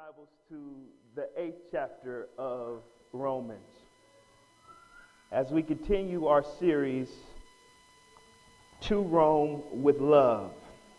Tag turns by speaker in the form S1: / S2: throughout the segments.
S1: Bibles to the 8th chapter of Romans. As we continue our series, To Rome with Love.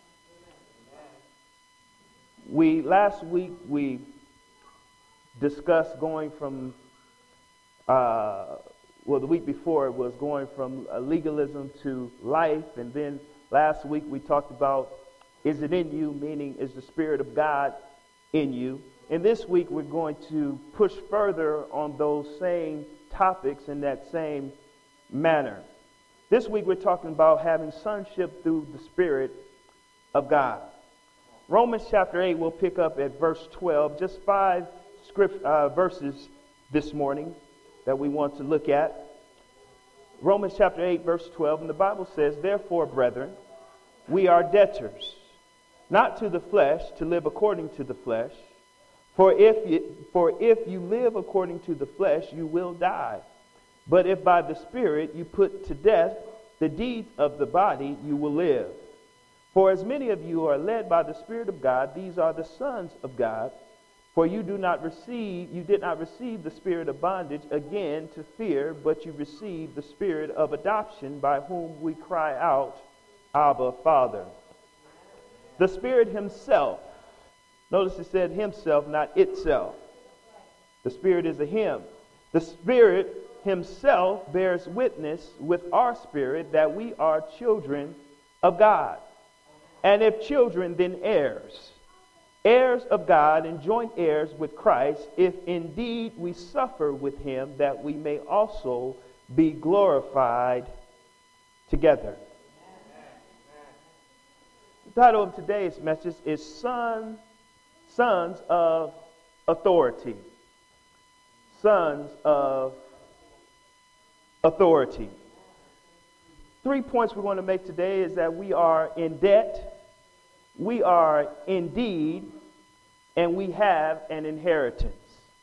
S1: Last week we discussed going from, the week before it was going from legalism to life, and then last week we talked about, is it in you, meaning is the Spirit of God in you? And this week we're going to push further on those same topics in that same manner. This week we're talking about having sonship through the Spirit of God. Romans chapter 8, we'll pick up at verse 12. Just 5 verses this morning that we want to look at. Romans chapter 8, verse 12, and the Bible says, "Therefore, brethren, we are debtors, not to the flesh, to live according to the flesh. For if you live according to the flesh, you will die. But if by the Spirit you put to death the deeds of the body, you will live. For as many of you are led by the Spirit of God, these are the sons of God. For you did not receive the spirit of bondage again to fear, but you received the Spirit of adoption, by whom we cry out, Abba, Father." The Spirit himself, notice it said himself, not itself. The Spirit is a him. The Spirit himself bears witness with our spirit that we are children of God. And if children, then heirs. Heirs of God and joint heirs with Christ, if indeed we suffer with him, that we may also be glorified together. The title of today's message is Sons of Authority. Sons of Authority. 3 points we're going to make today is that we are in debt, we are indeed, and we have an inheritance.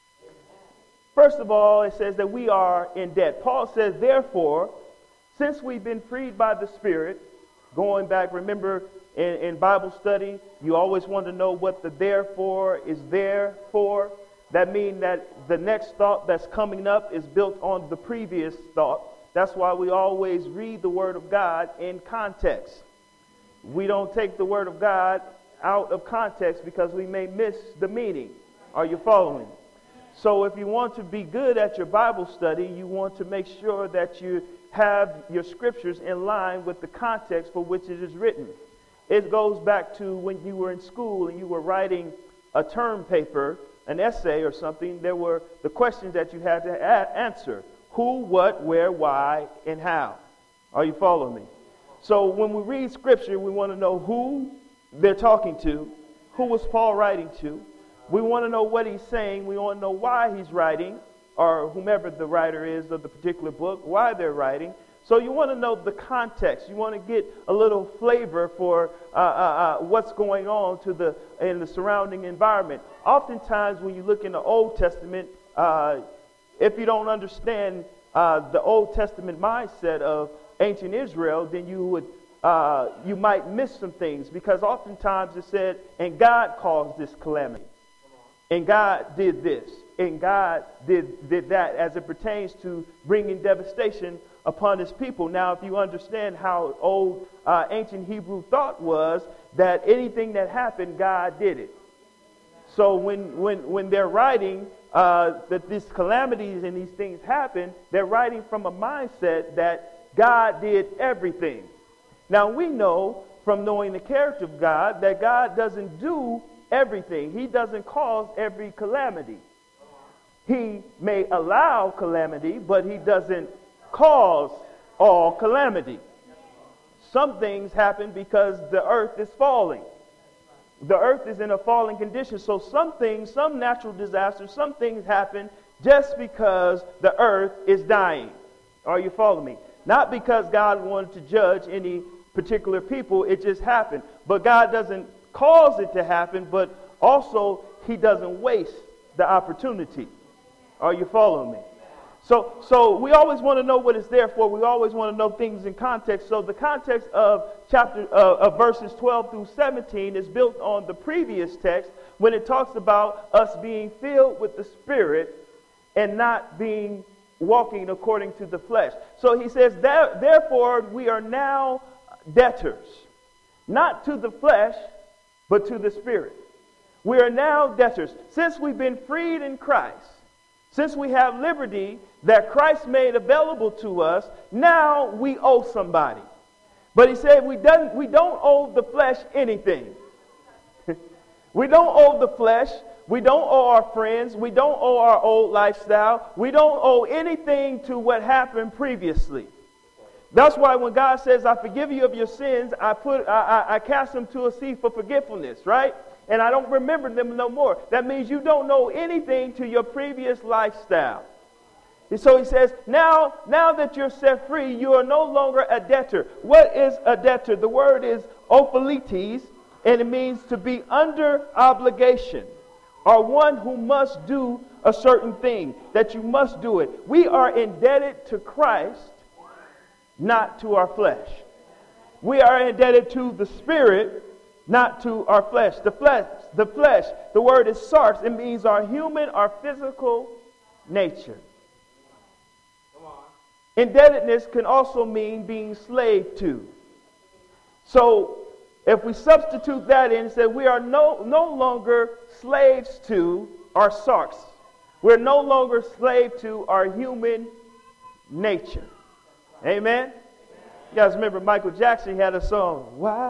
S1: First of all, it says that we are in debt. Paul says, therefore, since we've been freed by the Spirit, going back, remember, in Bible study, you always want to know what the therefore is there for. That means that the next thought that's coming up is built on the previous thought. That's why we always read the Word of God in context. We don't take the Word of God out of context because we may miss the meaning. Are you following? So if you want to be good at your Bible study, you want to make sure that you have your scriptures in line with the context for which it is written. It goes back to when you were in school and you were writing a term paper, an essay or something. There were the questions that you had to answer. Who, what, where, why, and how. Are you following me? So when we read scripture, we want to know who they're talking to. Who was Paul writing to? We want to know what he's saying. We want to know why he's writing, or whomever the writer is of the particular book, why they're writing. So you want to know the context. You want to get a little flavor for what's going on in the surrounding environment. Oftentimes when you look in the Old Testament, if you don't understand the Old Testament mindset of ancient Israel, then you might miss some things, because oftentimes it said, and God caused this calamity. And God did this. And God did that, as it pertains to bringing devastation upon his people. Now, if you understand how old ancient Hebrew thought was, that anything that happened, God did it. So when they're writing that these calamities and these things happen, they're writing from a mindset that God did everything. Now, we know from knowing the character of God that God doesn't do everything. He doesn't cause every calamity. He may allow calamity, but he doesn't cause all calamity. Some things happen because the earth is falling. The earth is in a falling condition. So some things, some natural disasters, some things happen just because the earth is dying. Are you following me? Not because God wanted to judge any particular people. It just happened. But God doesn't cause it to happen, but also he doesn't waste the opportunity. Are you following me? So we always want to know what it's there for. We always want to know things in context. So the context of verses 12 through 17 is built on the previous text, when it talks about us being filled with the Spirit and not being walking according to the flesh. So he says, therefore we are now debtors, not to the flesh, but to the Spirit. We are now debtors. Since we've been freed in Christ, since we have liberty that Christ made available to us, now we owe somebody. But he said we don't owe the flesh anything. We don't owe the flesh. We don't owe our friends. We don't owe our old lifestyle. We don't owe anything to what happened previously. That's why when God says, I forgive you of your sins, I cast them to a sea for forgetfulness, right? And I don't remember them no more. That means you don't know anything to your previous lifestyle. And so he says, now that you're set free, you are no longer a debtor. What is a debtor? The word is ophelites, and it means to be under obligation, or one who must do a certain thing, that you must do it. We are indebted to Christ, not to our flesh. We are indebted to the Spirit, not to our flesh. The flesh, the word is sarx. It means our human, our physical nature. Indebtedness can also mean being slave to. So if we substitute that in and say we are no longer slaves to our sarx. We're no longer slave to our human nature. Amen? You guys remember Michael Jackson had a song, Why?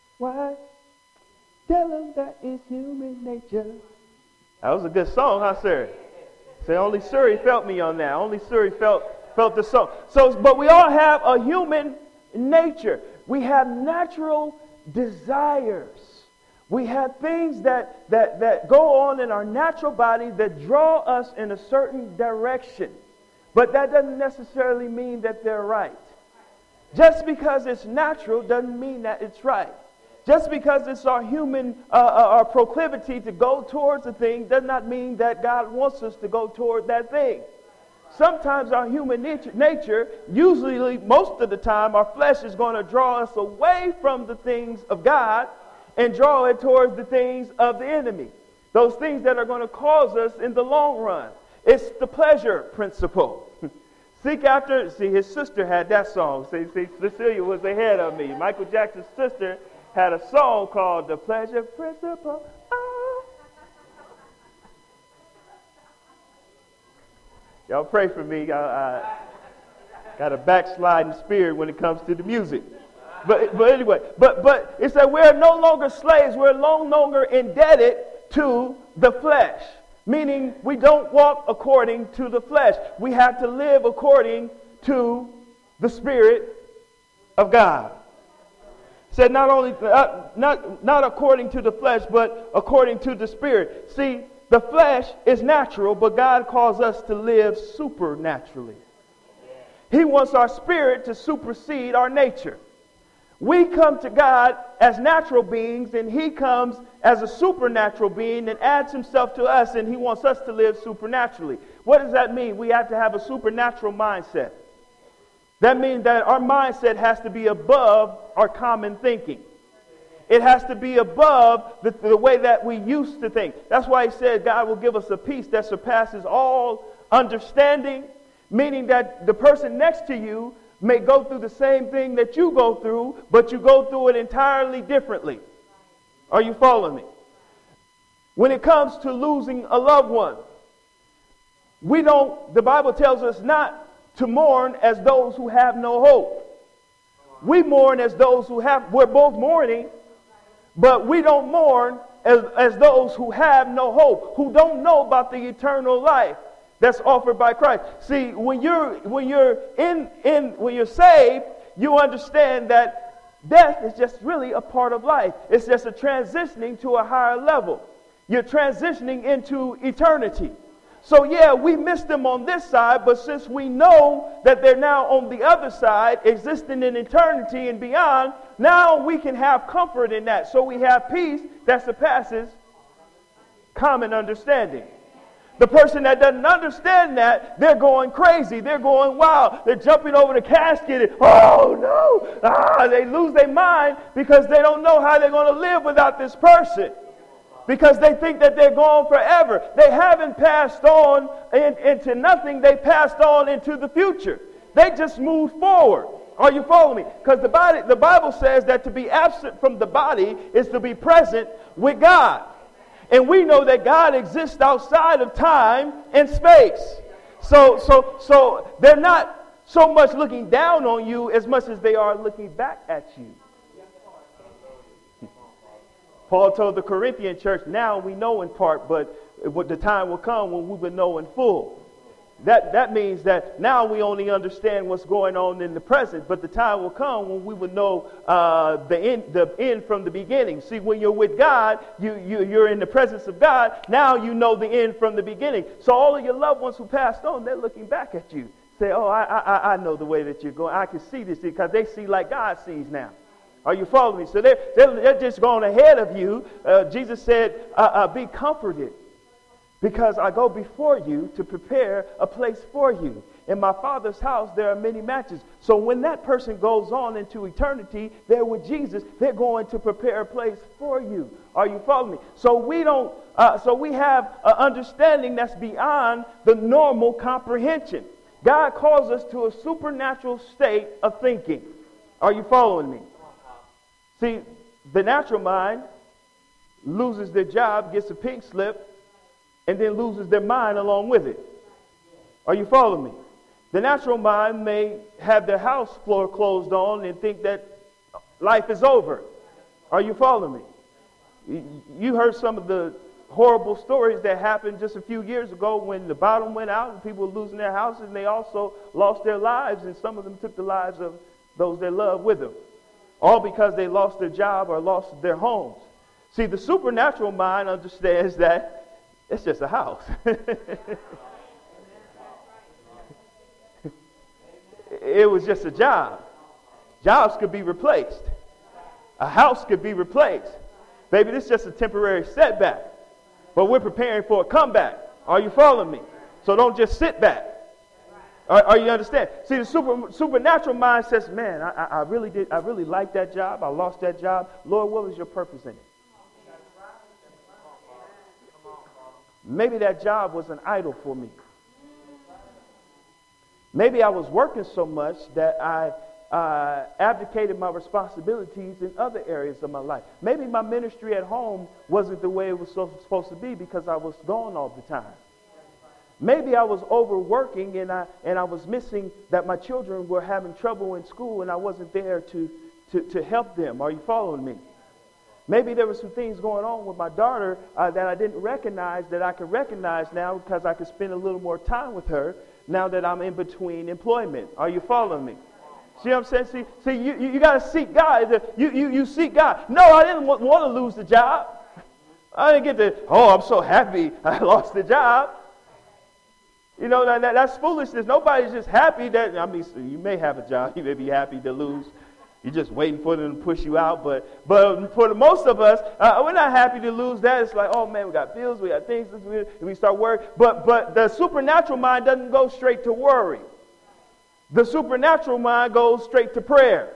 S1: Tell them that is human nature. That was a good song, huh, sir? Say, only Surrey felt me on that. Only Surrey felt the song. But we all have a human nature. We have natural desires. We have things that go on in our natural body that draw us in a certain direction. But that doesn't necessarily mean that they're right. Just because it's natural doesn't mean that it's right. Just because it's our human our proclivity to go towards a thing does not mean that God wants us to go toward that thing. Sometimes our human nature, usually most of the time, our flesh is going to draw us away from the things of God and draw it towards the things of the enemy. Those things that are going to cause us in the long run. It's the pleasure principle. Seek after, his sister had that song. See, Cecilia was ahead of me. Michael Jackson's sister had a song called The Pleasure Principle. Oh. Y'all pray for me. I got a backsliding spirit when it comes to the music. But anyway, but it said we're no longer slaves. We're no longer indebted to the flesh. Meaning we don't walk according to the flesh. We have to live according to the Spirit of God. Said not only not according to the flesh, but according to the Spirit. See, the flesh is natural, but God calls us to live supernaturally. He wants our spirit to supersede our nature. We come to God as natural beings, and He comes as a supernatural being and adds Himself to us, and He wants us to live supernaturally. What does that mean? We have to have a supernatural mindset. That means that our mindset has to be above our common thinking. It has to be above the way that we used to think. That's why He said God will give us a peace that surpasses all understanding, meaning that the person next to you may go through the same thing that you go through, but you go through it entirely differently. Are you following me? When it comes to losing a loved one, the Bible tells us not to mourn as those who have no hope. We mourn as those who have, we're both mourning, but we don't mourn as those who have no hope, who don't know about the eternal life that's offered by Christ. See, when you're saved, you understand that death is just really a part of life. It's just a transitioning to a higher level. You're transitioning into eternity. So yeah, we miss them on this side, but since we know that they're now on the other side, existing in eternity and beyond, now we can have comfort in that. So we have peace that surpasses common understanding. The person that doesn't understand that, they're going crazy. They're going wild. They're jumping over the casket. And, oh no! They lose their mind because they don't know how they're going to live without this person. Because they think that they're gone forever. They haven't passed on into nothing. They passed on into the future. They just moved forward. Are you following me? Because the Bible says that to be absent from the body is to be present with God. And we know that God exists outside of time and space. So they're not so much looking down on you as much as they are looking back at you. Paul told the Corinthian church, now we know in part, but the time will come when we will know in full. That means that now we only understand what's going on in the present, but the time will come when we will know the end from the beginning. See, when you're with God, you're in the presence of God. Now you know the end from the beginning. So all of your loved ones who passed on, they're looking back at you. Say, oh, I know the way that you're going. I can see this because they see like God sees now. Are you following me? So they're just going ahead of you. Jesus said, be comforted because I go before you to prepare a place for you. In my Father's house, there are many mansions. So when that person goes on into eternity, they're with Jesus. They're going to prepare a place for you. Are you following me? So we don't. So we have an understanding that's beyond the normal comprehension. God calls us to a supernatural state of thinking. Are you following me? See, the natural mind loses their job, gets a pink slip, and then loses their mind along with it. Are you following me? The natural mind may have their house floor closed on and think that life is over. Are you following me? You heard some of the horrible stories that happened just a few years ago when the bottom went out and people were losing their houses, and they also lost their lives, and some of them took the lives of those they loved with them. All because they lost their job or lost their homes. See, the supernatural mind understands that it's just a house. It was just a job. Jobs could be replaced. A house could be replaced. Baby, this is just a temporary setback. But we're preparing for a comeback. Are you following me? So don't just sit back. Are you understand? See, the supernatural mind says, man, I really like that job. I lost that job. Lord, what was your purpose in it? Maybe that job was an idol for me. Maybe I was working so much that I abdicated my responsibilities in other areas of my life. Maybe my ministry at home wasn't the way it was supposed to be because I was gone all the time. Maybe I was overworking and I was missing that my children were having trouble in school and I wasn't there to help them. Are you following me? Maybe there were some things going on with my daughter that I didn't recognize that I can recognize now because I could spend a little more time with her now that I'm in between employment. Are you following me? See what I'm saying? See, you got to seek God. You seek God. No, I didn't want to lose the job. I didn't get I'm so happy I lost the job. You know, that's foolishness. Nobody's just happy that, you may have a job. You may be happy to lose. You're just waiting for them to push you out. But for the most of us, we're not happy to lose that. It's like, oh, man, we got bills, we got things, we start worrying. But the supernatural mind doesn't go straight to worry. The supernatural mind goes straight to prayer.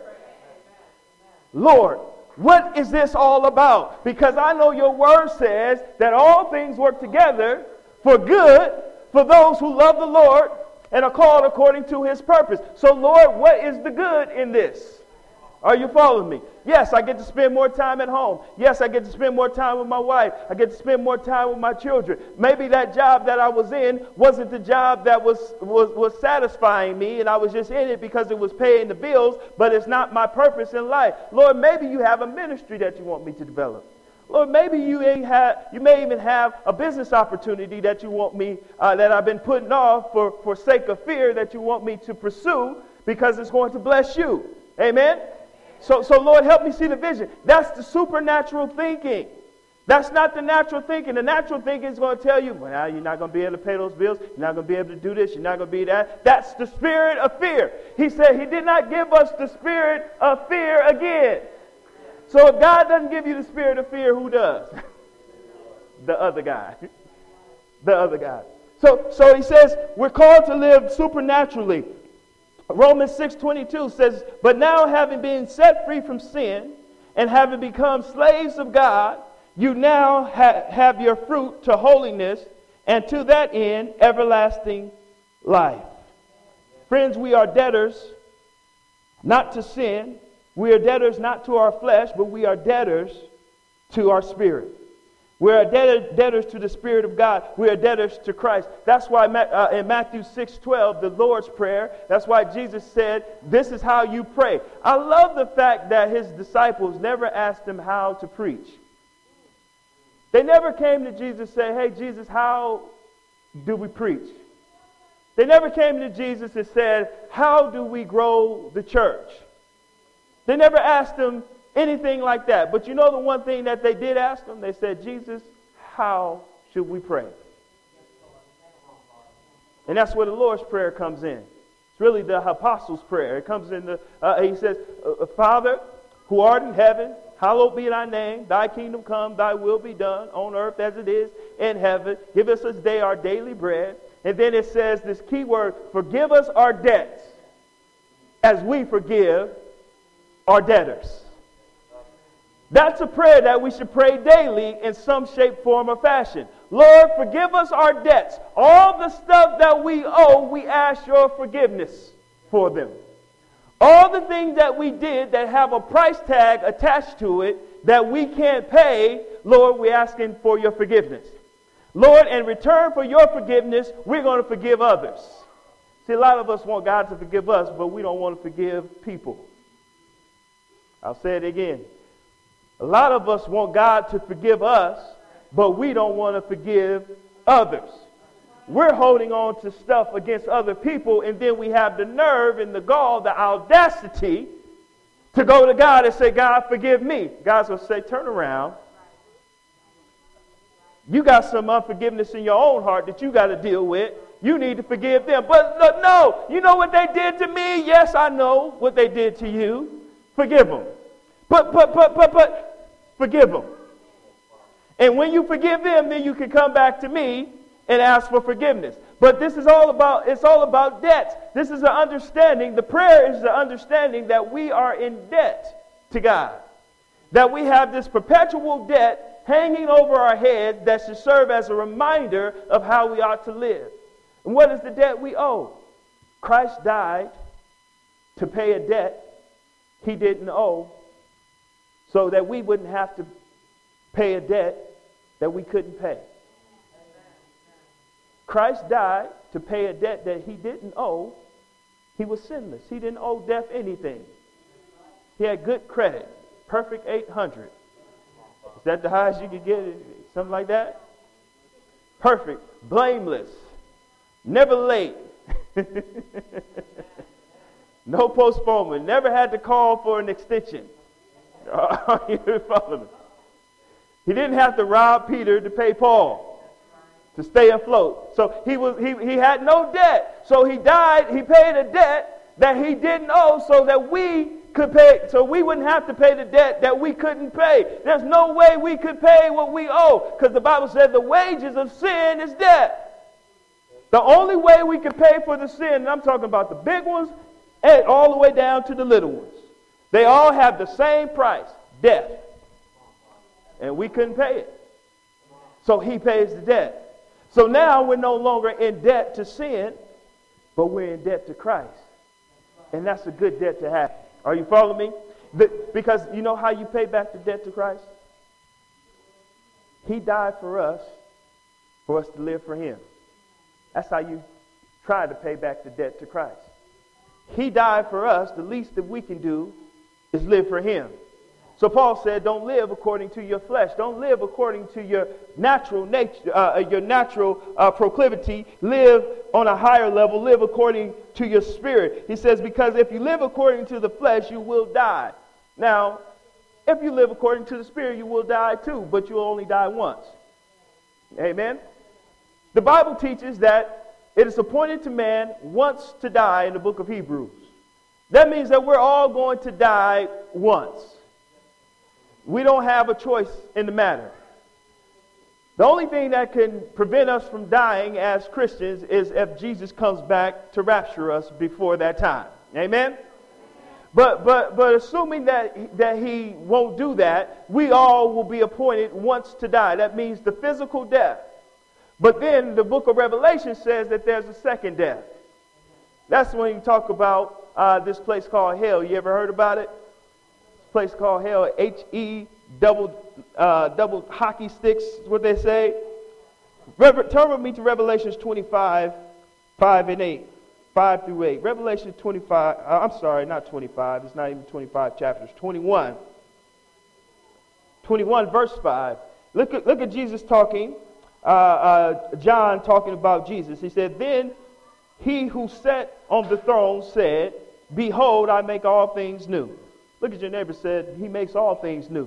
S1: Lord, what is this all about? Because I know your word says that all things work together for good for those who love the Lord and are called according to his purpose. So, Lord, what is the good in this? Are you following me? Yes, I get to spend more time at home. Yes, I get to spend more time with my wife. I get to spend more time with my children. Maybe that job that I was in wasn't the job that was satisfying me, and I was just in it because it was paying the bills, but it's not my purpose in life. Lord, maybe you have a ministry that you want me to develop. Lord, maybe you may even have a business opportunity that you want me, that I've been putting off for sake of fear that you want me to pursue because it's going to bless you. Amen? So Lord, help me see the vision. That's the supernatural thinking. That's not the natural thinking. The natural thinking is going to tell you, well, you're not going to be able to pay those bills. You're not going to be able to do this. You're not going to be that. That's the spirit of fear. He said he did not give us the spirit of fear again. So if God doesn't give you the spirit of fear, who does? The other guy. The other guy. So he says we're called to live supernaturally. Romans 6:22 says, but now having been set free from sin and having become slaves of God, You now have your fruit to holiness, and to that end, everlasting life. Friends, we are debtors not to sin. We are debtors not to our flesh, but we are debtors to our spirit. We are debtors to the Spirit of God. We are debtors to Christ. That's why in Matthew 6:12, the Lord's Prayer, that's why Jesus said, this is how you pray. I love the fact that his disciples never asked him how to preach. They never came to Jesus and said, hey, Jesus, how do we preach? They never came to Jesus and said, how do we grow the church? They never asked him anything like that. But you know the one thing that they did ask him? They said, Jesus, how should we pray? And that's where the Lord's Prayer comes in. It's really the Apostles' Prayer. It comes in he says, Father, who art in heaven, hallowed be thy name. Thy kingdom come, thy will be done on earth as it is in heaven. Give us this day our daily bread. And then it says this key word, forgive us our debts as we forgive our debtors. That's a prayer that we should pray daily in some shape, form, or fashion. Lord, forgive us our debts. All the stuff that we owe, we ask your forgiveness for them. All the things that we did that have a price tag attached to it that we can't pay, Lord, we're asking for your forgiveness. Lord, in return for your forgiveness, we're going to forgive others. See, a lot of us want God to forgive us, but we don't want to forgive people. I'll say it again. A lot of us want God to forgive us, but we don't want to forgive others. We're holding on to stuff against other people, and then we have the nerve and the gall, the audacity to go to God and say, God, forgive me. God's going to say, turn around. You got some unforgiveness in your own heart that you got to deal with. You need to forgive them. But no, you know what they did to me? Yes, I know what they did to you. Forgive them. But forgive them. And when you forgive them, then you can come back to me and ask for forgiveness. But this is all about debts. This is the understanding. The prayer is the understanding that we are in debt to God. That we have this perpetual debt hanging over our head that should serve as a reminder of how we ought to live. And what is the debt we owe? Christ died to pay a debt he didn't owe, so that we wouldn't have to pay a debt that we couldn't pay. Christ died to pay a debt that he didn't owe. He was sinless. He didn't owe death anything. He had good credit. Perfect 800. Is that the highest you could get? Something like that? Perfect. Blameless. Never late. No postponement. Never had to call for an extension. You follow me? He didn't have to rob Peter to pay Paul to stay afloat. So he had no debt. So he died. He paid a debt that he didn't owe, so that we could pay. So we wouldn't have to pay the debt that we couldn't pay. There's no way we could pay what we owe, because the Bible said the wages of sin is death. The only way we could pay for the sin, and I'm talking about the big ones, and all the way down to the little ones. They all have the same price, death. And we couldn't pay it. So he pays the debt. So now we're no longer in debt to sin, but we're in debt to Christ. And that's a good debt to have. Are you following me? Because you know how you pay back the debt to Christ? He died for us to live for him. That's how you try to pay back the debt to Christ. He died for us. The least that we can do is live for him. So Paul said, don't live according to your flesh. Don't live according to your natural nature, your natural proclivity. Live on a higher level. Live according to your spirit. He says, because if you live according to the flesh, you will die. Now, if you live according to the spirit, you will die too, but you'll only die once. Amen? The Bible teaches that it is appointed to man once to die in the book of Hebrews. That means that we're all going to die once. We don't have a choice in the matter. The only thing that can prevent us from dying as Christians is if Jesus comes back to rapture us before that time. Amen? But assuming that he won't do that, we all will be appointed once to die. That means the physical death. But then the book of Revelation says that there's a second death. That's when you talk about this place called hell. You ever heard about it? This place called hell, H-E double hockey sticks, is what they say. Turn with me to Revelations 25, 5 and 8. 5 through 8. Revelation 25, I'm sorry, not 25. It's not even 25 chapters. 21. 21 verse 5. Look at Jesus talking. John talking about Jesus. He said, then he who sat on the throne said, behold, I make all things new. Look at your neighbor, said, he makes all things new.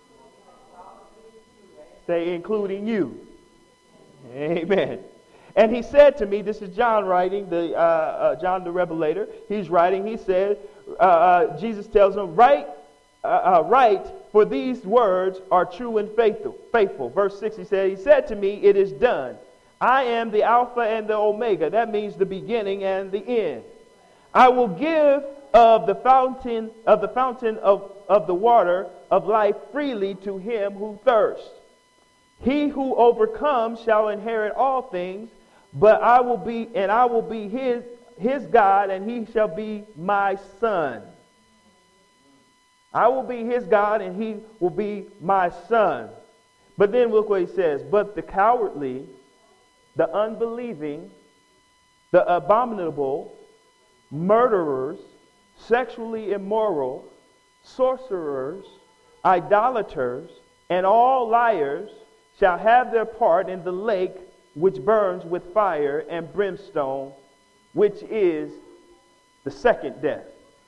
S1: Say, including you. Amen. And he said to me, this is John writing, John the Revelator. He's writing, he said, Jesus tells him, write, for these words are true and faithful. Verse 6, he said to me, it is done. I am the Alpha and the Omega. That means the beginning and the end. I will give of the fountain of the water of life freely to him who thirsts. He who overcomes shall inherit all things, but I will be his God, and he shall be my son. I will be his God, and he will be my son. But then look what he says. But the cowardly, the unbelieving, the abominable, murderers, sexually immoral, sorcerers, idolaters, and all liars shall have their part in the lake which burns with fire and brimstone, which is the second death.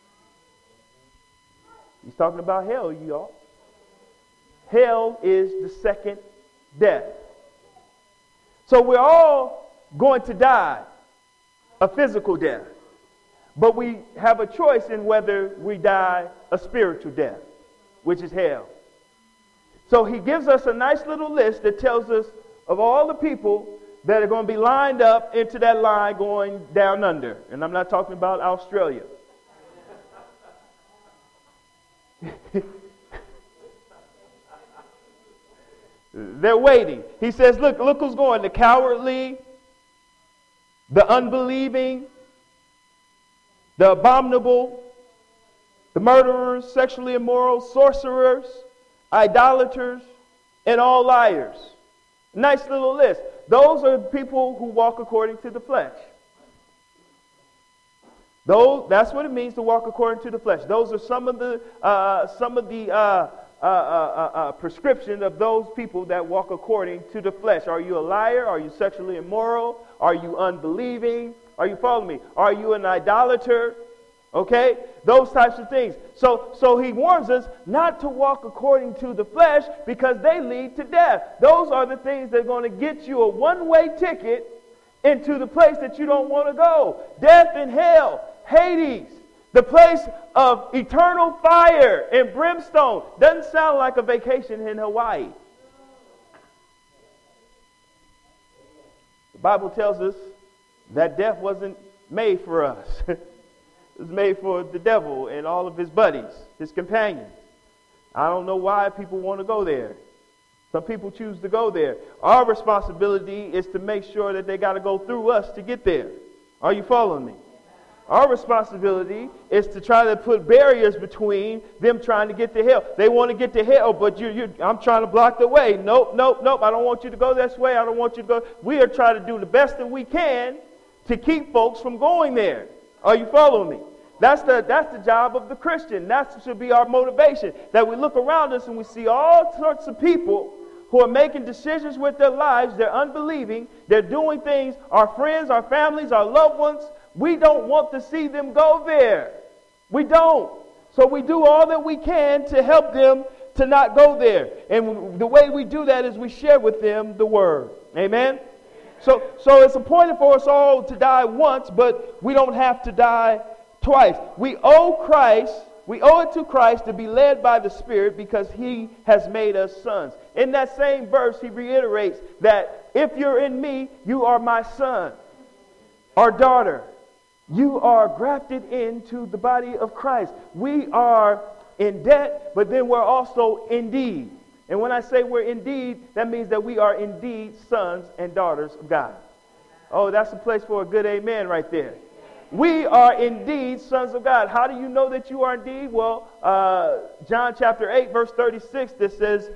S1: He's talking about hell, y'all. Hell is the second death. So we're all going to die a physical death. But we have a choice in whether we die a spiritual death, which is hell. So he gives us a nice little list that tells us of all the people that are going to be lined up into that line going down under. And I'm not talking about Australia. They're waiting. He says, look who's going. The cowardly, the unbelieving, the abominable, the murderers, sexually immoral, sorcerers, idolaters, and all liars. Nice little list. Those are people who walk according to the flesh. That's what it means to walk according to the flesh. Those are some of the prescription of those people that walk according to the flesh. Are you a liar? Are you sexually immoral? Are you unbelieving? Are you following me? Are you an idolater? Okay? Those types of things. So he warns us not to walk according to the flesh because they lead to death. Those are the things that are going to get you a one-way ticket into the place that you don't want to go. Death and hell, Hades, the place of eternal fire and brimstone. Doesn't sound like a vacation in Hawaii. The Bible tells us that death wasn't made for us. It was made for the devil and all of his buddies, his companions. I don't know why people want to go there. Some people choose to go there. Our responsibility is to make sure that they got to go through us to get there. Are you following me? Our responsibility is to try to put barriers between them trying to get to hell. They want to get to hell, but I'm trying to block the way. Nope. I don't want you to go this way. I don't want you to go. We are trying to do the best that we can to keep folks from going there. Are you following me? That's the job of the Christian. That should be our motivation. That we look around us and we see all sorts of people who are making decisions with their lives. They're unbelieving. They're doing things. Our friends, our families, our loved ones, we don't want to see them go there. We don't. So we do all that we can to help them to not go there. And the way we do that is we share with them the word. Amen? So it's appointed for us all to die once, but we don't have to die twice. We owe it to Christ to be led by the Spirit because He has made us sons. In that same verse, He reiterates that if you're in me, you are my son or daughter. You are grafted into the body of Christ. We are in debt, but then we're also indeed. And when I say we're indeed, that means that we are indeed sons and daughters of God. Oh, that's a place for a good amen right there. We are indeed sons of God. How do you know that you are indeed? Well, John chapter 8, verse 36, that says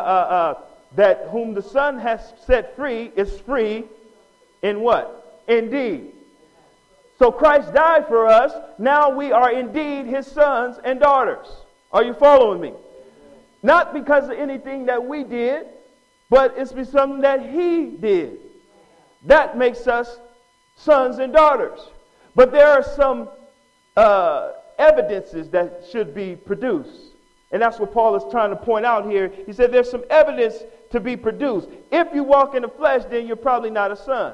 S1: that whom the Son has set free is free in what? Indeed. So Christ died for us. Now we are indeed his sons and daughters. Are you following me? Not because of anything that we did, but it's because something that he did. That makes us sons and daughters. But there are some evidences that should be produced. And that's what Paul is trying to point out here. He said there's some evidence to be produced. If you walk in the flesh, then you're probably not a son.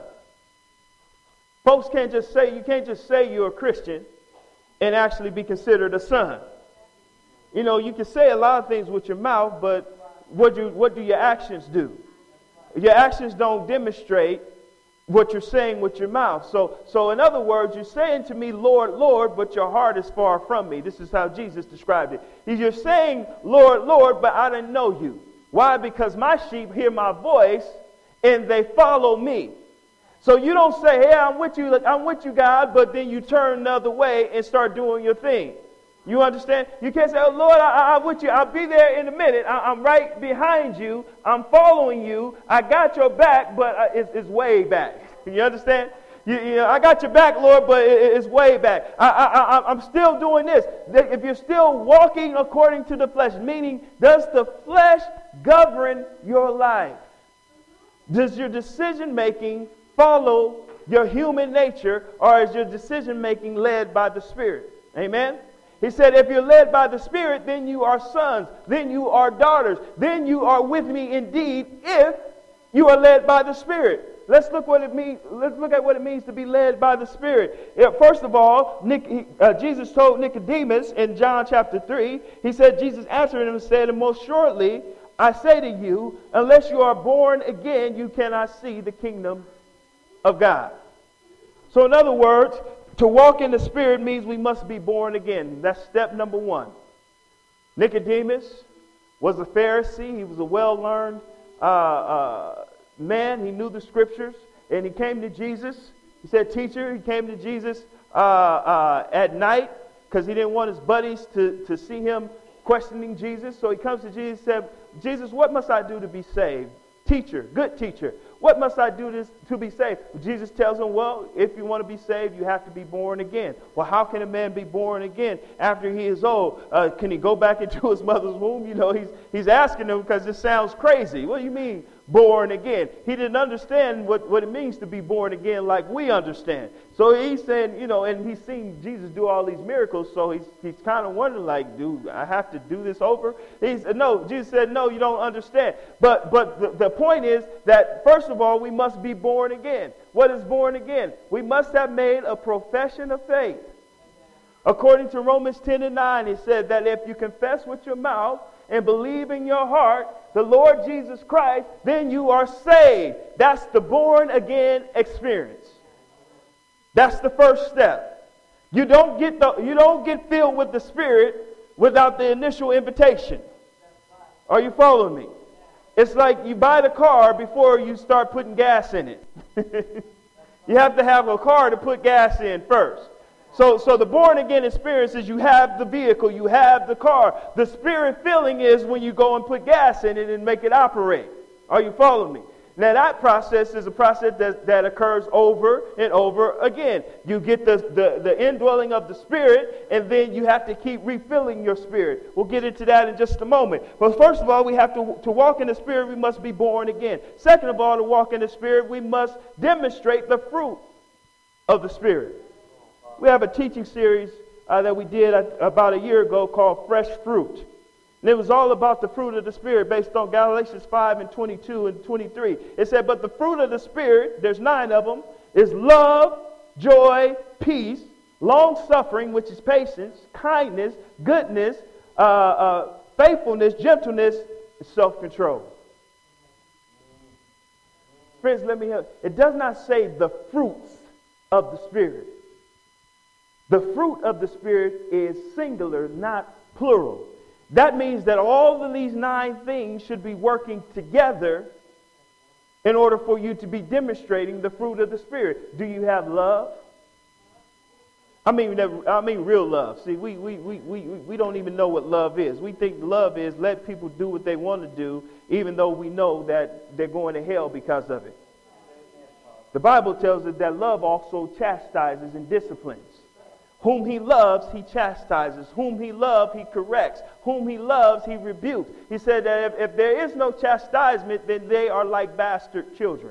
S1: Folks can't just say, you can't just say you're a Christian and actually be considered a son. You know, you can say a lot of things with your mouth, but what do your actions do? Your actions don't demonstrate what you're saying with your mouth. So in other words, you're saying to me, Lord, Lord, but your heart is far from me. This is how Jesus described it. You're saying, Lord, Lord, but I didn't know you. Why? Because my sheep hear my voice and they follow me. So you don't say, hey, I'm with you, God, but then you turn the other way and start doing your thing. You understand? You can't say, oh, Lord, I'm with you. I'll be there in a minute. I'm right behind you. I'm following you. I got your back, but it's way back. You understand? I got your back, Lord, but it's way back. I'm still doing this. If you're still walking according to the flesh, meaning does the flesh govern your life? Does your decision making follow your human nature, or is your decision making led by the Spirit? Amen? He said, if you're led by the Spirit, then you are sons, then you are daughters, then you are with me indeed if you are led by the Spirit. Let's look what it means. Let's look at what it means to be led by the Spirit. First of all, Jesus told Nicodemus in John chapter 3, he said, Jesus answered him and said, and most surely I say to you, unless you are born again, you cannot see the kingdom of God. So in other words, to walk in the Spirit means we must be born again. That's step number one. Nicodemus was a Pharisee. He was a well-learned man. He knew the Scriptures. And he came to Jesus. He said, teacher, he came to Jesus at night because he didn't want his buddies to see him questioning Jesus. So he comes to Jesus and said, Jesus, what must I do to be saved? Teacher, good teacher, what must I do to be saved? Jesus tells him, well, if you want to be saved, you have to be born again. Well, how can a man be born again after he is old? Can he go back into his mother's womb? You know, he's asking him because it sounds crazy. What do you mean, born again? He didn't understand what it means to be born again like we understand. So he's saying, you know, and he's seen Jesus do all these miracles, so he's kind of wondering, like, do I have to do this over? No, Jesus said, no, you don't understand. But the point is that, first of all, we must be born again. What is born again? We must have made a profession of faith. According to Romans 10:9, it said that if you confess with your mouth and believe in your heart the Lord Jesus Christ, then you are saved. That's the born again experience. That's the first step. You don't get filled with the Spirit without the initial invitation. Are you following me? It's like you buy the car before you start putting gas in it. You have to have a car to put gas in first. So the born again experience is you have the vehicle, you have the car. The Spirit filling is when you go and put gas in it and make it operate. Are you following me? Now that process is a process that occurs over and over again. You get the indwelling of the Spirit, and then you have to keep refilling your spirit. We'll get into that in just a moment. But first of all, we have to walk in the Spirit, we must be born again. Second of all, to walk in the Spirit, we must demonstrate the fruit of the Spirit. We have a teaching series that we did about a year ago called Fresh Fruit. And it was all about the fruit of the Spirit based on Galatians 5:22 and 23. It said, but the fruit of the Spirit, there's 9 of them, is love, joy, peace, long-suffering, which is patience, kindness, goodness, faithfulness, gentleness, and self-control. Friends, let me help. It does not say the fruits of the Spirit. The fruit of the Spirit is singular, not plural. That means that all of these 9 things should be working together in order for you to be demonstrating the fruit of the Spirit. Do you have love? I mean real love. See, we don't even know what love is. We think love is let people do what they want to do, even though we know that they're going to hell because of it. The Bible tells us that love also chastises and disciplines. Whom he loves, he chastises. Whom he loves, he corrects. Whom he loves, he rebukes. He said that if there is no chastisement, then they are like bastard children.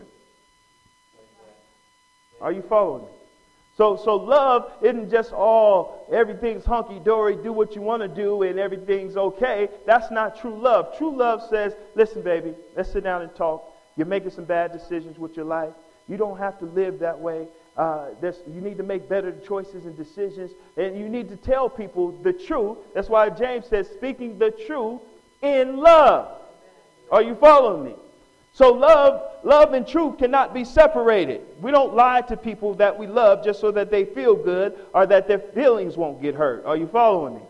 S1: Are you following me? So love isn't just everything's hunky-dory, do what you want to do, and everything's okay. That's not true love. True love says, listen, baby, let's sit down and talk. You're making some bad decisions with your life. You don't have to live that way. You need to make better choices and decisions, and you need to tell people the truth. That's why James says, speaking the truth in love. Are you following me? So love and truth cannot be separated. We don't lie to people that we love just so that they feel good or that their feelings won't get hurt. Are you following me?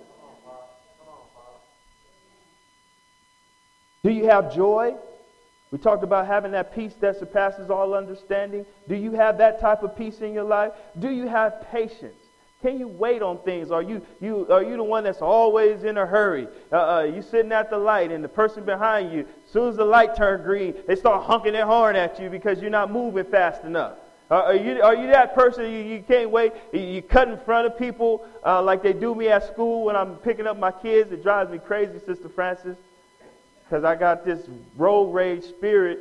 S1: Do you have joy? We talked about having that peace that surpasses all understanding. Do you have that type of peace in your life? Do you have patience? Can you wait on things? Are you the one that's always in a hurry? You sitting at the light and the person behind you, as soon as the light turns green, they start honking their horn at you because you're not moving fast enough. Are you that person you can't wait? You cut in front of people like they do me at school when I'm picking up my kids. It drives me crazy, Sister Francis, because I got this road rage spirit.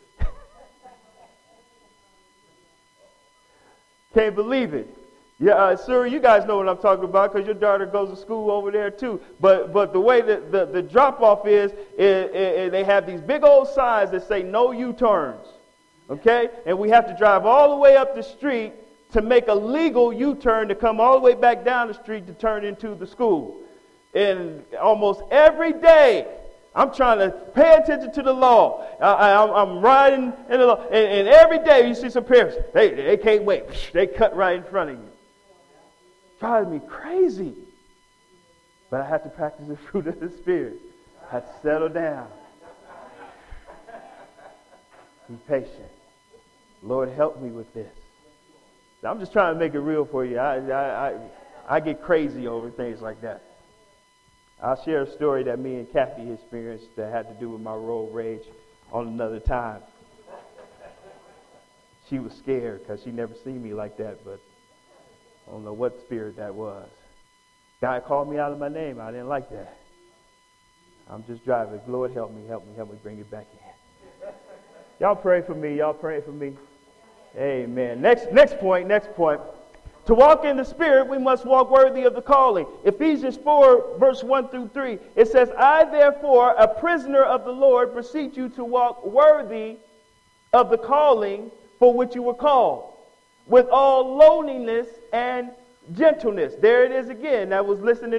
S1: Can't believe it. Yeah, sir, you guys know what I'm talking about because your daughter goes to school over there too. But the way that the drop-off is they have these big old signs that say no U-turns. Okay? And we have to drive all the way up the street to make a legal U-turn to come all the way back down the street to turn into the school. And almost every day, I'm trying to pay attention to the law. I'm riding in the law. And every day you see some parents, they can't wait. They cut right in front of you. Drives me crazy. But I have to practice the fruit of the Spirit. I have to settle down. Be patient. Lord, help me with this. I'm just trying to make it real for you. I get crazy over things like that. I'll share a story that me and Kathy experienced that had to do with my road rage on another time. She was scared because she never seen me like that, but I don't know what spirit that was. God called me out of my name. I didn't like that. I'm just driving. Lord, help me bring it back in. Y'all pray for me. Y'all pray for me. Amen. Next point. To walk in the Spirit, we must walk worthy of the calling. Ephesians 4, verse 1 through 3. It says, I, therefore, a prisoner of the Lord, beseech you to walk worthy of the calling for which you were called, with all lowliness and gentleness. There it is again. It was listed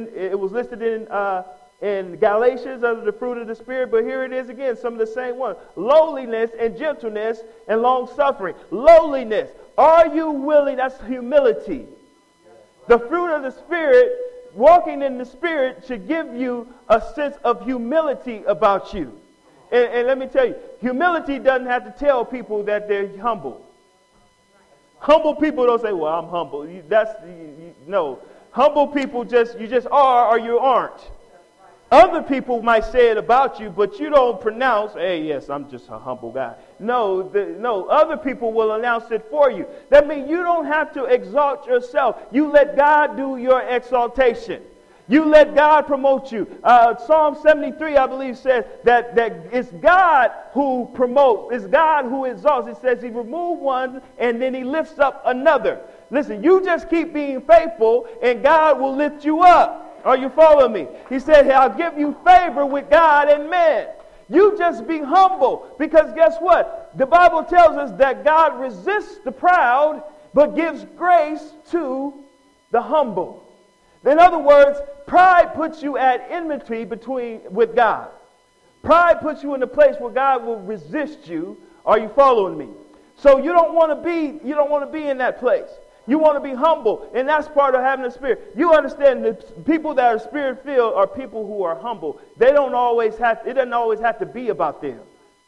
S1: in Galatians under the fruit of the Spirit, but here it is again, some of the same one. Lowliness and gentleness and long-suffering. Lowliness. Are you willing? That's humility. The fruit of the Spirit, walking in the Spirit, should give you a sense of humility about you. And let me tell you, humility doesn't have to tell people that they're humble. Humble people don't say, well, I'm humble. No. Humble people you just are or you aren't. Other people might say it about you, but you don't pronounce, hey, yes, I'm just a humble guy. No, other people will announce it for you. That means you don't have to exalt yourself. You let God do your exaltation. You let God promote you. Psalm 73, I believe, says that it's God who promotes. It's God who exalts. It says he removes one and then he lifts up another. Listen, you just keep being faithful and God will lift you up. Are you following me? He said, hey, I'll give you favor with God and men. You just be humble, because guess what? The Bible tells us that God resists the proud, but gives grace to the humble. In other words, pride puts you at enmity with God. Pride puts you in a place where God will resist you. Are you following me? So you don't want to be in that place. You want to be humble, and that's part of having a spirit. You understand that people that are spirit-filled are people who are humble. It doesn't always have to be about them.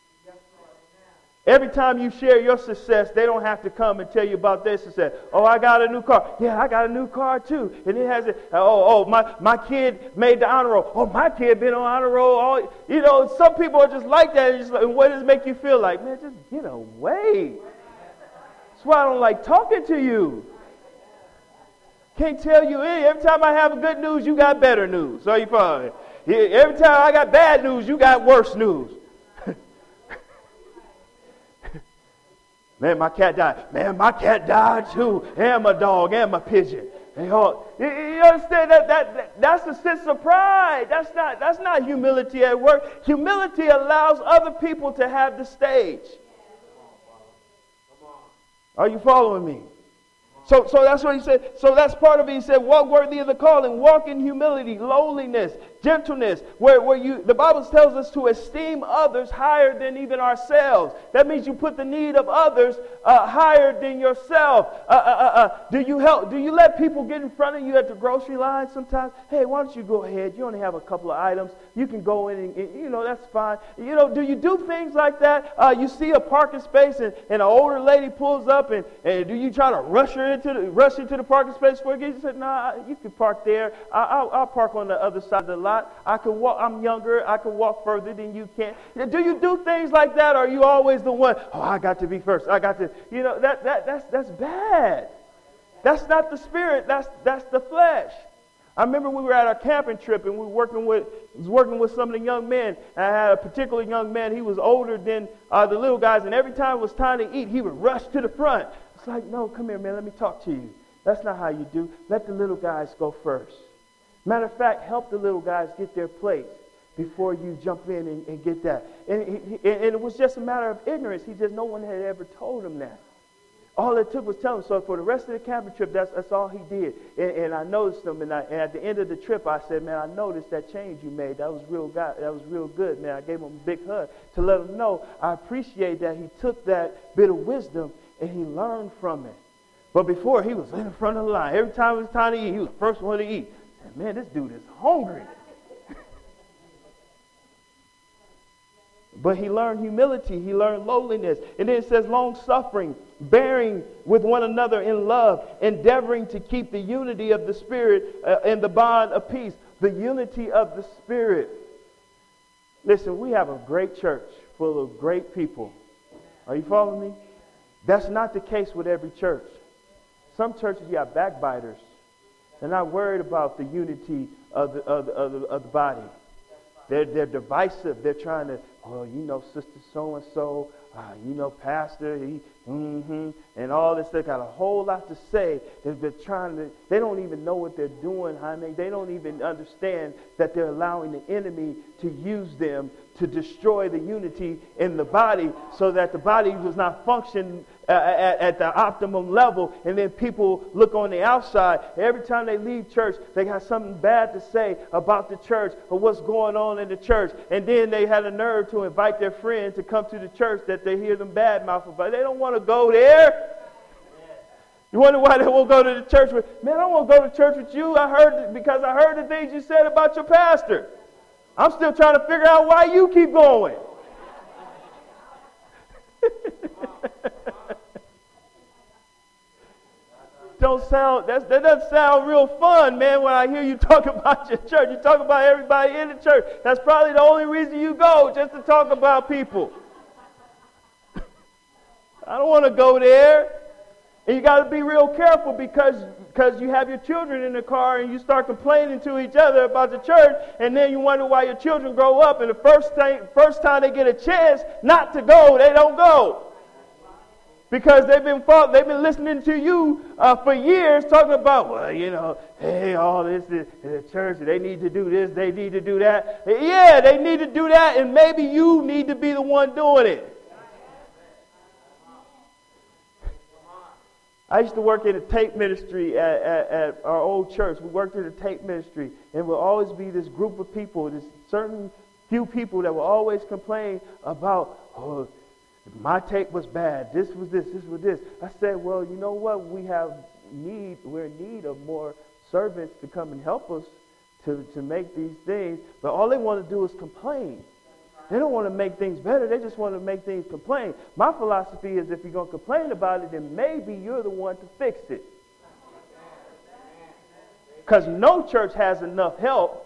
S1: Every time you share your success, they don't have to come and tell you about their success. Oh, I got a new car. Yeah, I got a new car too. And it has my kid made the honor roll. Oh, my kid been on honor roll. Some people are just like that. And what does it make you feel like? Man, just get away. That's why I don't like talking to you. Can't tell you anything. Every time I have good news, you got better news. So you follow me? Every time I got bad news, you got worse news. Man, my cat died. Man, my cat died too. And my dog and my pigeon. You understand that's a sense of pride. That's not humility at work. Humility allows other people to have the stage. Are you following me? So that's what he said. So that's part of it. He said, walk worthy of the calling. Walk in humility, lowliness, gentleness. The Bible tells us to esteem others higher than even ourselves. That means you put the need of others higher than yourself. Do you let people get in front of you at the grocery line sometimes? Hey, why don't you go ahead? You only have a couple of items. You can go in and that's fine. Do you do things like that? You see a parking space and an older lady pulls up and do you try to rush into the parking space for you? You said, nah, you can park there. I'll park on the other side of the lot. I can walk. I'm younger. I can walk further than you can. Do you do things like that? Or are you always the one? Oh, I got to be first. I got to. That's bad. That's not the spirit. That's the flesh. I remember we were at our camping trip and we were working with some of the young men. And I had a particular young man. He was older than the little guys, and every time it was time to eat, he would rush to the front. It's like, no, come here, man. Let me talk to you. That's not how you do. Let the little guys go first. Matter of fact, help the little guys get their plate before you jump in and get that. And it was just a matter of ignorance. No one had ever told him that. All it took was telling him. So for the rest of the camping trip, that's all he did. And I noticed him. And at the end of the trip, I said, man, I noticed that change you made. That was real good, man. I gave him a big hug to let him know I appreciate that he took that bit of wisdom and he learned from it. But before, he was in the front of the line. Every time it was time to eat, he was the first one to eat. I said, man, this dude is hungry. But he learned humility. He learned lowliness. And then it says long-suffering, bearing with one another in love, endeavoring to keep the unity of the Spirit and the bond of peace. The unity of the Spirit. Listen, we have a great church full of great people. Are you following me? That's not the case with every church. Some churches, you have backbiters. They're not worried about the unity of the body. They're divisive. They're trying to, sister so-and-so, pastor, and all this. They got a whole lot to say. They don't even know what they're doing, honey. They don't even understand that they're allowing the enemy to use them to destroy the unity in the body so that the body does not function at the optimum level. And then people look on the outside. Every time they leave church, they got something bad to say about the church or what's going on in the church. And then they had a nerve to invite their friends to come to the church that they hear them badmouth about. They don't want to go there. You wonder why they won't go to the church with, man, I won't go to church with you. Because I heard the things you said about your pastor. I'm still trying to figure out why you keep going. That doesn't sound real fun, man, when I hear you talk about your church. You talk about everybody in the church. That's probably the only reason you go, just to talk about people. I don't want to go there. And you got to be real careful because you have your children in the car and you start complaining to each other about the church, and then you wonder why your children grow up and the first time they get a chance not to go, they don't go. Because they've been listening to you for years talking about, hey, all this is the church, they need to do this, they need to do that. Yeah, they need to do that, and maybe you need to be the one doing it. I used to work in a tape ministry at our old church. We worked in a tape ministry, and will always be this group of people, this certain few people that will always complain about, my tape was bad. This was this. I said, well, you know what? We have we're in need of more servants to come and help us to make these things. But all they want to do is complain. They don't want to make things better. They just want to make things complain. My philosophy is if you're going to complain about it, then maybe you're the one to fix it. Because no church has enough help.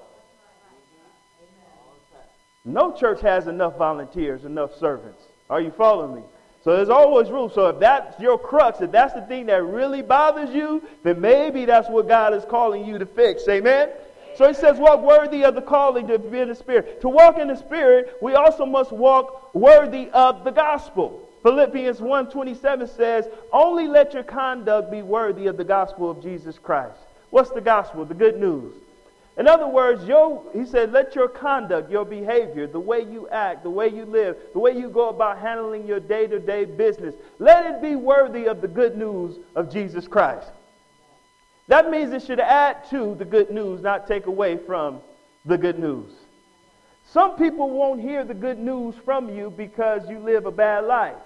S1: No church has enough volunteers, enough servants. Are you following me? So there's always room. So if that's your crux, if that's the thing that really bothers you, then maybe that's what God is calling you to fix. Amen? So he says, walk worthy of the calling to be in the Spirit. To walk in the Spirit, we also must walk worthy of the gospel. Philippians 1:27 says, only let your conduct be worthy of the gospel of Jesus Christ. What's the gospel? The good news. In other words, he said, let your conduct, your behavior, the way you act, the way you live, the way you go about handling your day-to-day business, let it be worthy of the good news of Jesus Christ. That means it should add to the good news, not take away from the good news. Some people won't hear the good news from you because you live a bad life.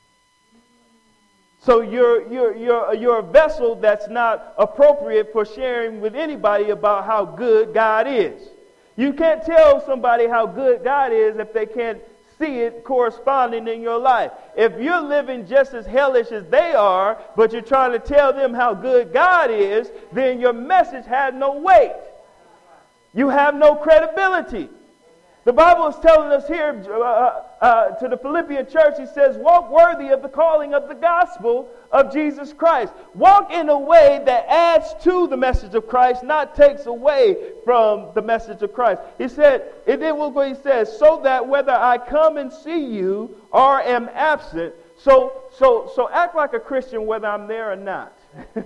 S1: So you're a vessel that's not appropriate for sharing with anybody about how good God is. You can't tell somebody how good God is if they can't see it corresponding in your life. If you're living just as hellish as they are, but you're trying to tell them how good God is, then your message has no weight. You have no credibility. The Bible is telling us here to the Philippian church, he says, walk worthy of the calling of the gospel of Jesus Christ. Walk in a way that adds to the message of Christ, not takes away from the message of Christ. He said, and then look what he says, so that whether I come and see you or am absent, so act like a Christian whether I'm there or not.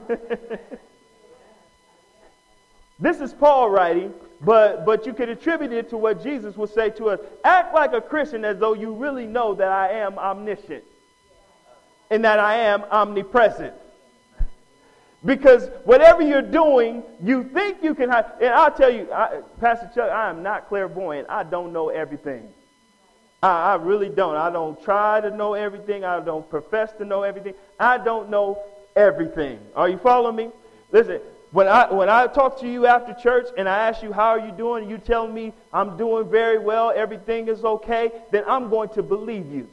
S1: This is Paul writing, but you can attribute it to what Jesus would say to us. Act like a Christian as though you really know that I am omniscient and that I am omnipresent. Because whatever you're doing, you think you can hide. And I'll tell you, Pastor Chuck, I am not clairvoyant. I don't know everything. I really don't. I don't try to know everything. I don't profess to know everything. I don't know everything. Are you following me? Listen. When I talk to you after church and I ask you, how are you doing? And you tell me I'm doing very well, everything is okay, then I'm going to believe you.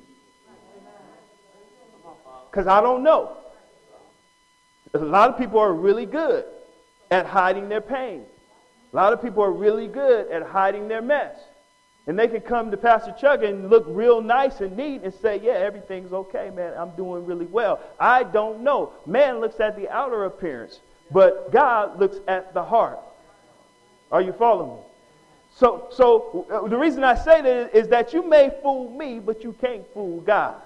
S1: Because I don't know. A lot of people are really good at hiding their pain. A lot of people are really good at hiding their mess. And they can come to Pastor Chuck and look real nice and neat and say, yeah, everything's okay, man. I'm doing really well. I don't know. Man looks at the outer appearance. But God looks at the heart. Are you following me? So the reason I say that is that you may fool me, but you can't fool God.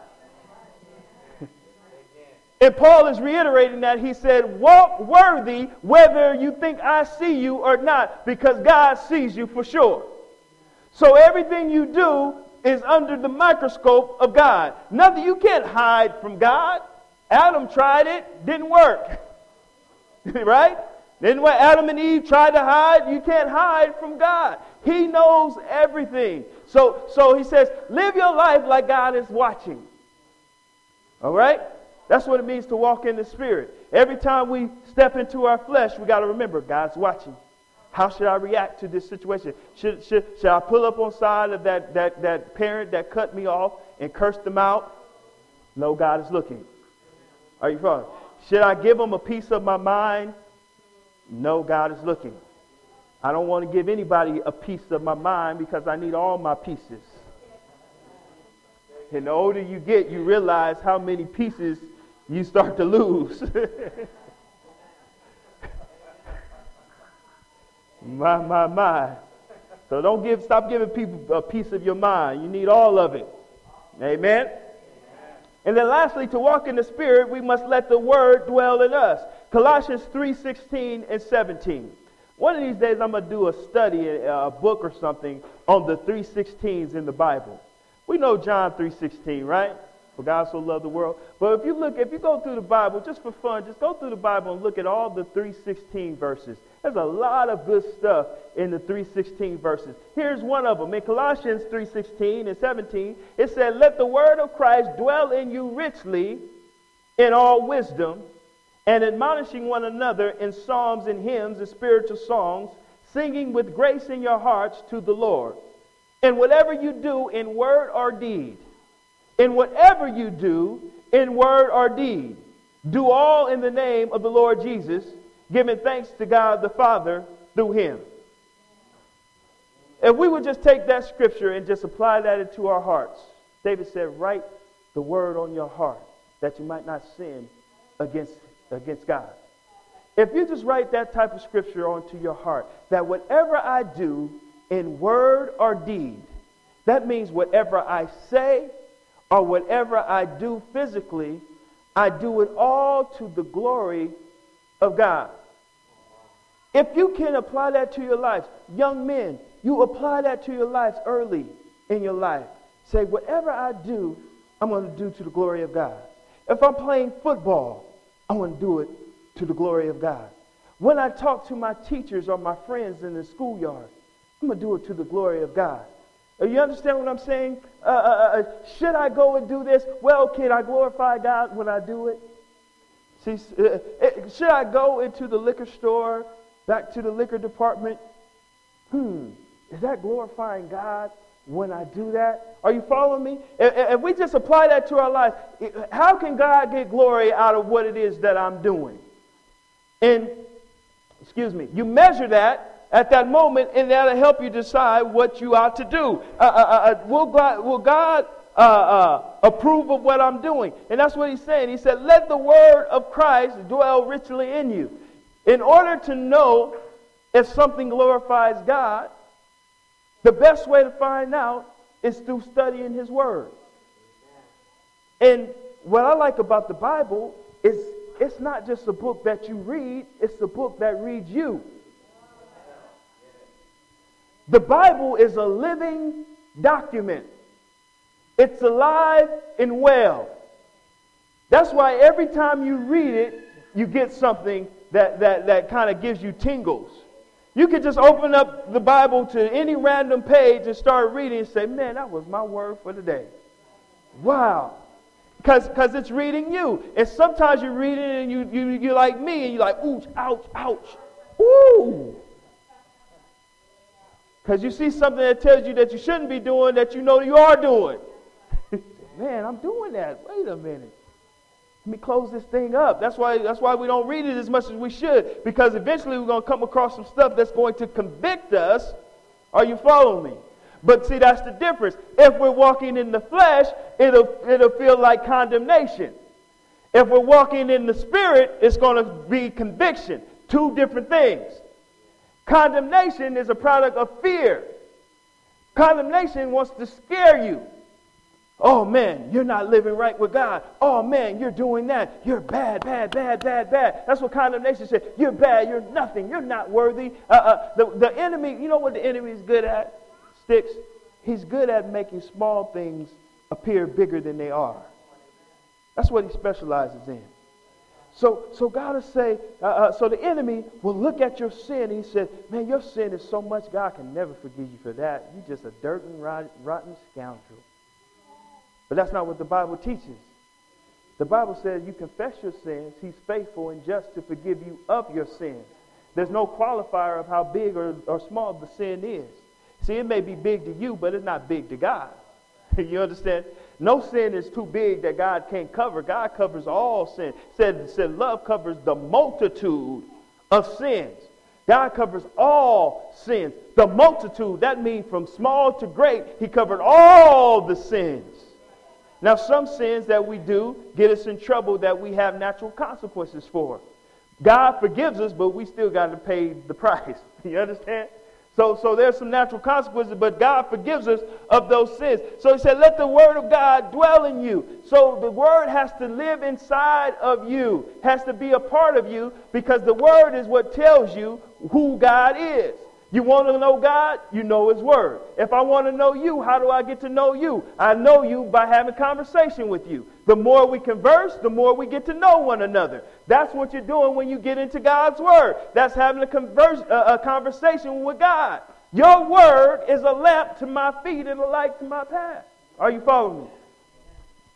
S1: And Paul is reiterating that. He said, walk worthy whether you think I see you or not, because God sees you for sure. So everything you do is under the microscope of God. Nothing, you can't hide from God. Adam tried it, didn't work. Right? Then when Adam and Eve tried to hide, you can't hide from God. He knows everything. So he says, live your life like God is watching. All right? That's what it means to walk in the Spirit. Every time we step into our flesh, we got to remember God's watching. How should I react to this situation? Should I pull up on side of that parent that cut me off and curse them out? No, God is looking. Are you following? Should I give them a piece of my mind? No, God is looking. I don't want to give anybody a piece of my mind because I need all my pieces. And the older you get, you realize how many pieces you start to lose. My. So stop giving people a piece of your mind. You need all of it. Amen? And then lastly, to walk in the Spirit, we must let the Word dwell in us. Colossians 3:16 and 17. One of these days I'm going to do a study, a book or something, on the 3:16s in the Bible. We know John 3:16, right? For God so loved the world. But if you go through the Bible, just for fun, just go through the Bible and look at all the 3:16 verses. There's a lot of good stuff in the 3:16 verses. Here's one of them. In Colossians 3:16 and 17, it said, let the word of Christ dwell in you richly in all wisdom, and admonishing one another in psalms and hymns and spiritual songs, singing with grace in your hearts to the Lord. And whatever you do in word or deed, in whatever you do in word or deed, do all in the name of the Lord Jesus, giving thanks to God the Father through him. If we would just take that scripture and just apply that into our hearts, David said, write the word on your heart that you might not sin against God. If you just write that type of scripture onto your heart, that whatever I do in word or deed, that means whatever I say or whatever I do physically, I do it all to the glory of God. If you can apply that to your life, young men, you apply that to your life early in your life. Say, whatever I do, I'm going to do to the glory of God. If I'm playing football, I want to do it to the glory of God. When I talk to my teachers or my friends in the schoolyard, I'm going to do it to the glory of God. You understand what I'm saying? Should I go and do this? Well, can I glorify God when I do it? See, should I go into the liquor store, back to the liquor department? Is that glorifying God when I do that? Are you following me? If we just apply that to our life, how can God get glory out of what it is that I'm doing? And, you measure that at that moment, and that'll help you decide what you ought to do. Will God approve of what I'm doing? And that's what he's saying. He said, let the word of Christ dwell richly in you. In order to know if something glorifies God, the best way to find out is through studying his word. And what I like about the Bible is it's not just a book that you read, it's a book that reads you. The Bible is a living document. It's alive and well. That's why every time you read it, you get something that kind of gives you tingles. You could just open up the Bible to any random page and start reading and say, man, that was my word for the day. Wow. Because it's reading you. And sometimes you read it and you're like me and you're like, ooh, ouch, ouch. Ooh. Because you see something that tells you that you shouldn't be doing that you know you are doing. Man, I'm doing that. Wait a minute. Let me close this thing up. That's why we don't read it as much as we should. Because eventually we're going to come across some stuff that's going to convict us. Are you following me? But see, that's the difference. If we're walking in the flesh, it'll feel like condemnation. If we're walking in the spirit, it's going to be conviction. Two different things. Condemnation is a product of fear. Condemnation wants to scare you. Oh man, you're not living right with God. Oh man, you're doing that. You're bad, bad, bad, bad, bad. That's what condemnation says. You're bad, you're nothing, you're not worthy. The enemy, you know what the enemy is good at? Sticks. He's good at making small things appear bigger than they are. That's what he specializes in. So God will say, so the enemy will look at your sin. He says, man, your sin is so much, God can never forgive you for that. You're just a dirt and rotten scoundrel. But that's not what the Bible teaches. The Bible says you confess your sins. He's faithful and just to forgive you of your sins. There's no qualifier of how big or small the sin is. See, it may be big to you, but it's not big to God. You understand? No sin is too big that God can't cover. God covers all sin. Said love covers the multitude of sins. God covers all sins. The multitude, that means from small to great, he covered all the sins. Now, some sins that we do get us in trouble that we have natural consequences for. God forgives us, but we still got to pay the price. You understand? So there's some natural consequences, but God forgives us of those sins. So he said, let the word of God dwell in you. So the word has to live inside of you, has to be a part of you, because the word is what tells you who God is. You want to know God? You know his word. If I want to know you, how do I get to know you? I know you by having conversation with you. The more we converse, the more we get to know one another. That's what you're doing when you get into God's word. That's having a conversation with God. Your word is a lamp to my feet and a light to my path. Are you following me?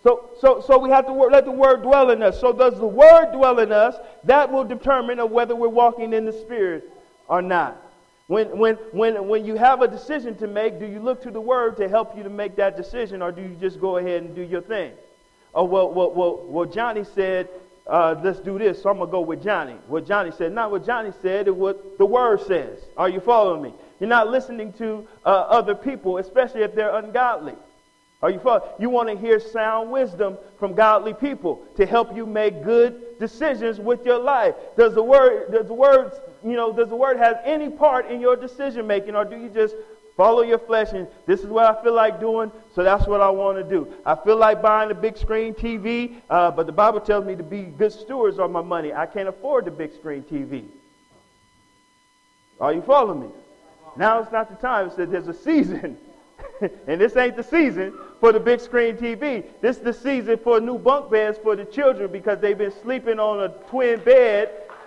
S1: So we have to let the word dwell in us. So does the word dwell in us? That will determine whether we're walking in the Spirit or not. When you have a decision to make, do you look to the word to help you to make that decision, or do you just go ahead and do your thing? Oh, well, Johnny said, let's do this, so I'm going to go with Johnny. What Johnny said, not what Johnny said, it's what the word says. Are you following me? You're not listening to other people, especially if they're ungodly. Are you following? You want to hear sound wisdom from godly people to help you make good decisions with your life. Does the word have any part in your decision making, or do you just follow your flesh and this is what I feel like doing, so that's what I want to do? I feel like buying a big screen TV, but the Bible tells me to be good stewards of my money. I can't afford the big screen TV. Are you following me? Now it's not the time. It says there's a season. And this ain't the season for the big screen TV. This is the season for new bunk beds for the children because they've been sleeping on a twin bed.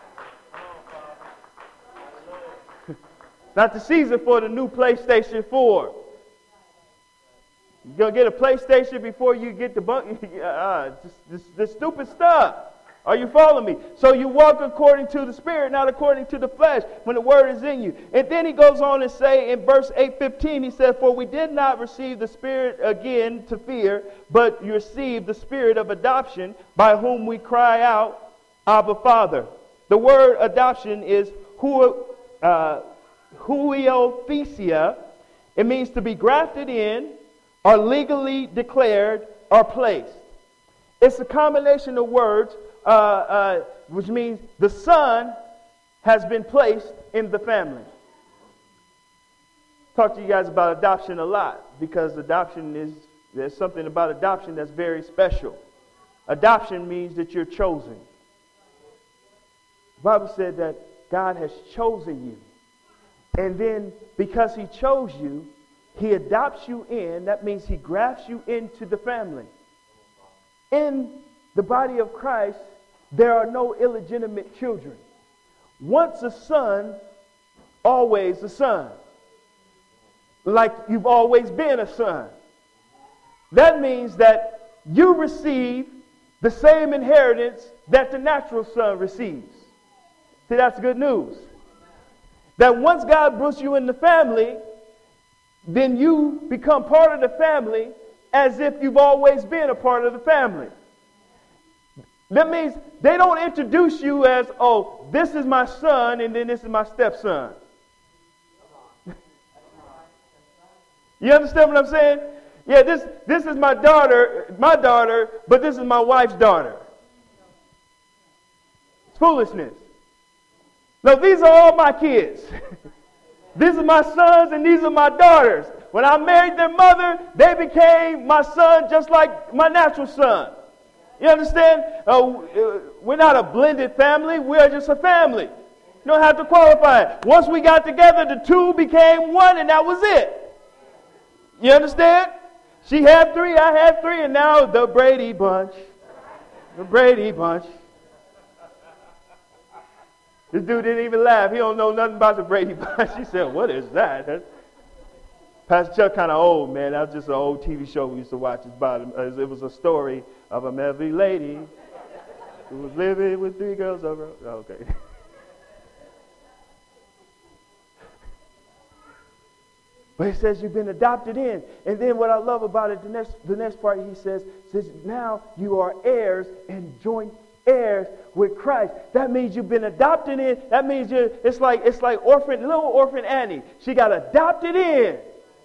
S1: Not the season for the new PlayStation 4. You're going to get a PlayStation before you get the bunk. This stupid stuff. Are you following me? So you walk according to the Spirit, not according to the flesh, when the word is in you. And then he goes on and say in verse 8:15, he said, for we did not receive the Spirit again to fear, but you received the Spirit of adoption, by whom we cry out, Abba, Father. The word adoption is huiothesia. It means to be grafted in, or legally declared, or placed. It's a combination of words, which means the son has been placed in the family. Talk to you guys about adoption a lot, because there's something about adoption that's very special. Adoption means that you're chosen. The Bible said that God has chosen you. And then because he chose you, he adopts you in. That means he grafts you into the family. In the body of Christ, there are no illegitimate children. Once a son, always a son. Like you've always been a son. That means that you receive the same inheritance that the natural son receives. See, that's good news. That once God puts you in the family, then you become part of the family as if you've always been a part of the family. That means they don't introduce you as, oh, this is my son and then this is my stepson. You understand what I'm saying? Yeah, this is my daughter, but this is my wife's daughter. It's foolishness. No, these are all my kids. These are my sons and these are my daughters. When I married their mother, they became my son just like my natural son. You understand? We're not a blended family. We're just a family. You don't have to qualify it. Once we got together, the two became one, and that was it. You understand? She had three, I had three, and now the Brady Bunch. The Brady Bunch. This dude didn't even laugh. He don't know nothing about the Brady Bunch. He said, what is that? Pastor Chuck kind of old, man. That was just an old TV show we used to watch. It was a story of a married lady who was living with three girls over. Oh, okay. But it says you've been adopted in. And then what I love about it, the next part he says now you are heirs and joint heirs with Christ. That means you've been adopted in. That means it's like little orphan Annie. She got adopted in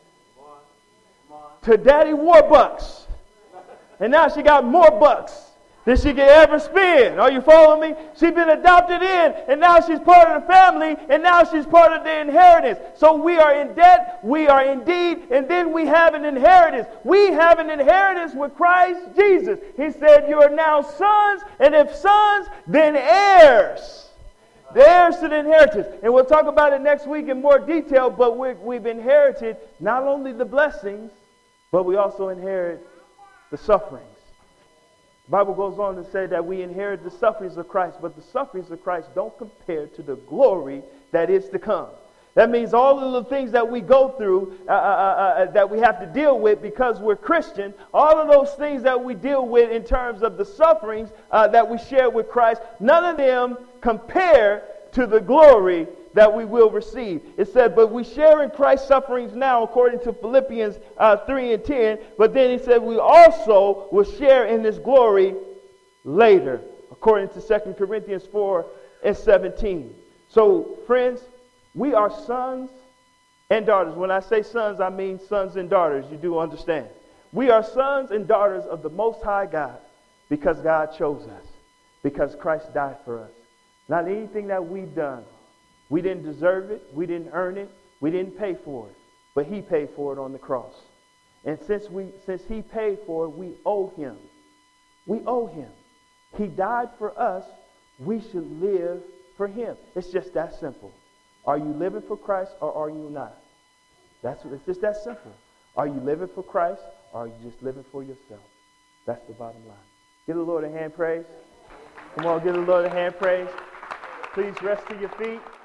S1: to Daddy Warbucks. And now she got more bucks than she could ever spend. Are you following me? She's been adopted in, and now she's part of the family, and now she's part of the inheritance. So we are in debt, we are in deed, and then we have an inheritance. We have an inheritance with Christ Jesus. He said, you are now sons, and if sons, then heirs. The heirs to the inheritance. And we'll talk about it next week in more detail, but we've inherited not only the blessings, but we also inherit the sufferings. The Bible goes on to say that we inherit the sufferings of Christ, but the sufferings of Christ don't compare to the glory that is to come. That means all of the things that we go through, that we have to deal with because we're Christian, all of those things that we deal with in terms of the sufferings that we share with Christ, none of them compare to the glory that we will receive. It said, but we share in Christ's sufferings now, according to Philippians 3 and 10. But then he said we also will share in this glory later, according to 2 Corinthians 4 and 17. So, friends, we are sons and daughters. When I say sons, I mean sons and daughters. You do understand. We are sons and daughters of the Most High God because God chose us, because Christ died for us. Not anything that we've done. We didn't deserve it. We didn't earn it. We didn't pay for it. But he paid for it on the cross. And since he paid for it, we owe him. We owe him. He died for us. We should live for him. It's just that simple. Are you living for Christ or are you not? It's just that simple. Are you living for Christ or are you just living for yourself? That's the bottom line. Give the Lord a hand praise. Come on, give the Lord a hand praise. Please rest to your feet.